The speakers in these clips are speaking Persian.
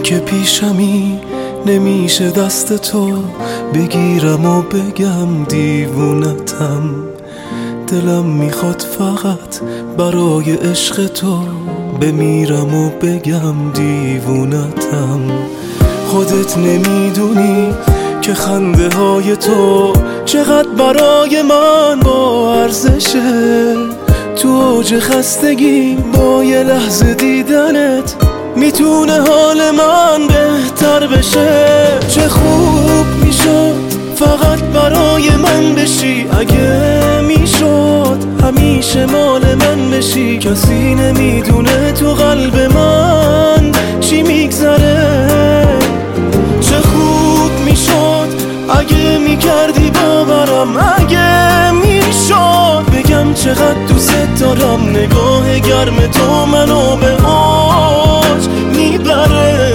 که پیشمی نمیشه دست تو بگیرم و بگم دیوونتم. دلم میخواد فقط برای عشق تو بمیرم و بگم دیوونتم. خودت نمیدونی که خنده های تو چقدر برای من با ارزشه. تو اوج خستگی با یه لحظه دیدنت میتونه حال من بهتر بشه. چه خوب میشد فقط برای من بشی، اگه میشد همیشه مال من بشی. کسی نمیدونه تو قلب من چی میگذره. چه خوب میشد اگه میکردی باورم، اگه میشد بگم چقدر دوست دارم. نگاه گرم تو منو به اوج میبره،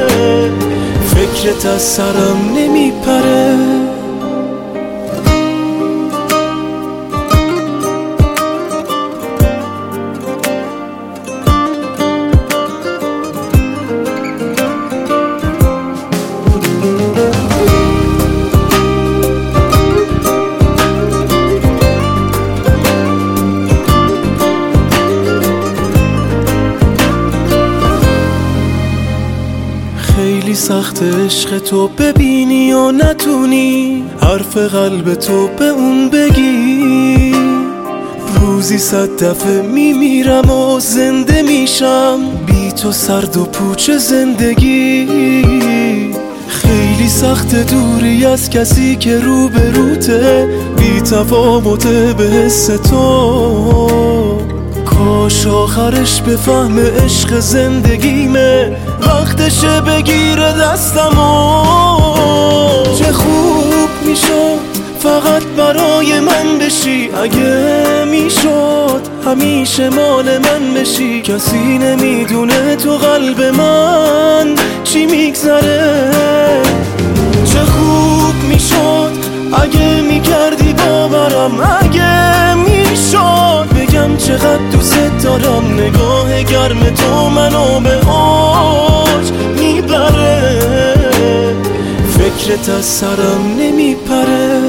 فکرت از سرم نمیپره. خیلی سخت عشق تو ببینی و نتونی حرف قلب تو به اون بگی. روزی 100 دفعه میمیرم و زنده میشم بی تو سرد و پوچ زندگی. خیلی سخت دوری از کسی که روبروته، بی تفاوت به حس تو. کاش آخرش بفهم عشق زندگیمه، وقتشه بگیره دستمو. چه خوب میشد فقط برای من بشی، اگه میشد همیشه مال من بشی. کسی نمیدونه تو قلب من چی میگذره. چه خوب میشد اگه میکردی باورم، اگه میشد بگم چقدر دوست دارم. نگاه گرم تو منو به اوج میبره، فکرت از سرم نمیپره.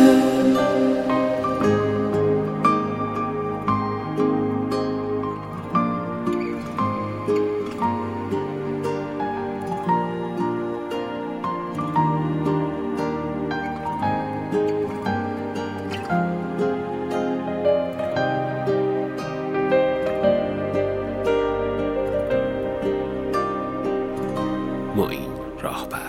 معین راهبر.